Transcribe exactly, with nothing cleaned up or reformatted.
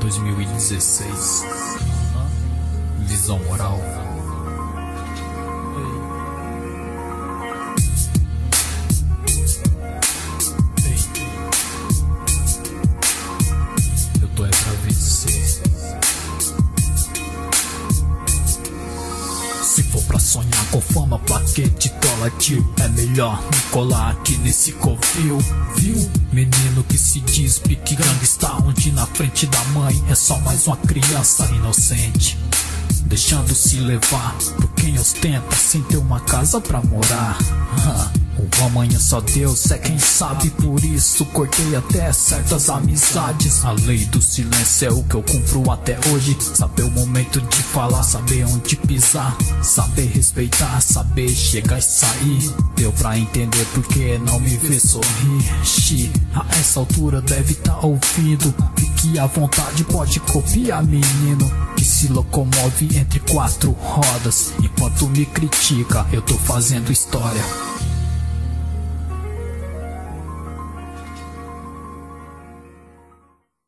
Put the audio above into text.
dois mil e dezesseis. Visão moral. Ei. Ei. Eu tô é pra vencer. Se for pra sonhar com fama, plaquete, dólar, tio, é melhor me colar aqui nesse covil, viu? Menino que se diz pique gangsta, onde na frente da mãe é só mais uma criança inocente, deixando se levar por quem ostenta sem ter uma casa pra morar. O amanhã só Deus é quem sabe, por isso cortei até certas amizades. A lei do silêncio é o que eu cumpro até hoje. Saber o momento de falar, saber onde pisar, saber respeitar, saber chegar e sair. Deu pra entender porque não me vê sorrir. Xi, a essa altura deve tá ouvindo. Fique à vontade, pode copiar, menino, que se locomove entre quatro rodas. Enquanto me critica, eu tô fazendo história.